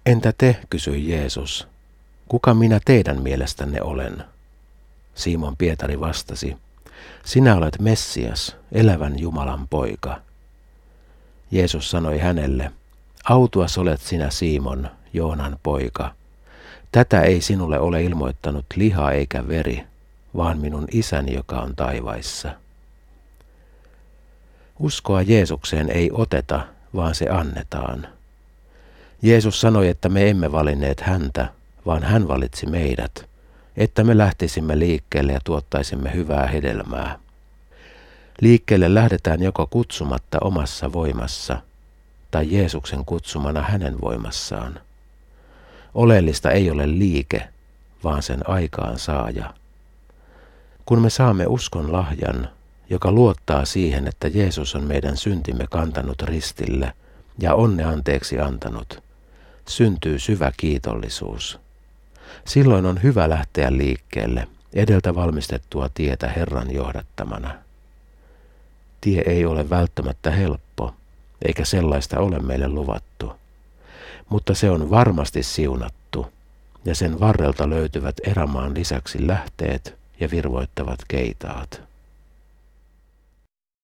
Entä te, kysyi Jeesus, kuka minä teidän mielestänne olen? Simon Pietari vastasi, sinä olet Messias, elävän Jumalan poika. Jeesus sanoi hänelle, autuas olet sinä Simon, Joonan poika. Tätä ei sinulle ole ilmoittanut liha eikä veri, vaan minun isäni, joka on taivaissa. Uskoa Jeesukseen ei oteta, vaan se annetaan. Jeesus sanoi, että me emme valinneet häntä, vaan hän valitsi meidät, että me lähtisimme liikkeelle ja tuottaisimme hyvää hedelmää. Liikkeelle lähdetään joko kutsumatta omassa voimassa, tai Jeesuksen kutsumana hänen voimassaan. Oleellista ei ole liike, vaan sen aikaansaaja. Kun me saamme uskon lahjan, joka luottaa siihen, että Jeesus on meidän syntimme kantanut ristille ja on ne anteeksi antanut, syntyy syvä kiitollisuus. Silloin on hyvä lähteä liikkeelle edeltä valmistettua tietä Herran johdattamana. Tie ei ole välttämättä helppo, eikä sellaista ole meille luvattu, mutta se on varmasti siunattu, ja sen varrelta löytyvät erämaan lisäksi lähteet ja virvoittavat keitaat.